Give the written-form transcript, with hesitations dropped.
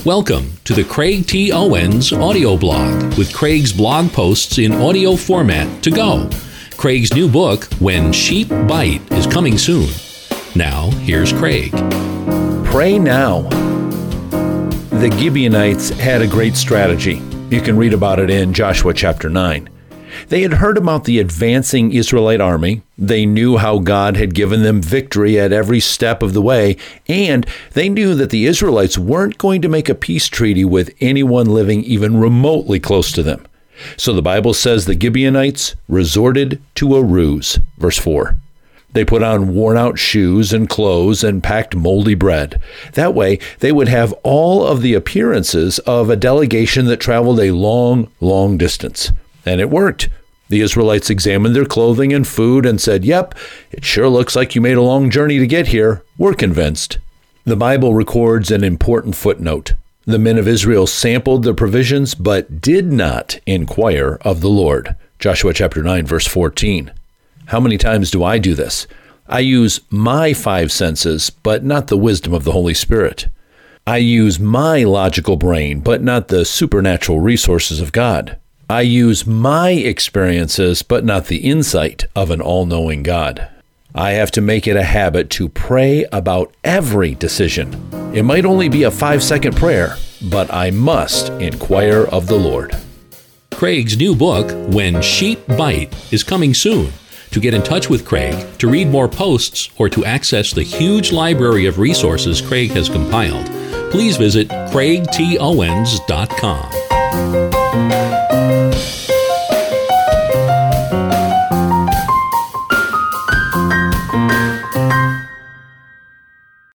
Welcome to the Craig T. Owens audio blog with Craig's blog posts in audio format to go. Craig's new book, When Sheep Bite, is coming soon. Now, here's Craig. Pray now. The Gibeonites had a great strategy. You can read about it in Joshua chapter 9. They had heard about the advancing Israelite army. They knew how God had given them victory at every step of the way, and they knew that the Israelites weren't going to make a peace treaty with anyone living even remotely close to them. So the Bible says the Gibeonites resorted to a ruse. Verse 4. They put on worn-out shoes and clothes and packed moldy bread. That way, they would have all of the appearances of a delegation that traveled a long, long distance. And it worked. The Israelites examined their clothing and food and said, "Yep, it sure looks like you made a long journey to get here. We're convinced." The Bible records an important footnote. The men of Israel sampled the provisions, but did not inquire of the Lord. Joshua chapter 9, verse 14. How many times do I do this? I use my five senses, but not the wisdom of the Holy Spirit. I use my logical brain, but not the supernatural resources of God. I use my experiences, but not the insight of an all-knowing God. I have to make it a habit to pray about every decision. It might only be a 5-second prayer, but I must inquire of the Lord. Craig's new book, When Sheep Bite, is coming soon. To get in touch with Craig, to read more posts, or to access the huge library of resources Craig has compiled, please visit craigtowens.com.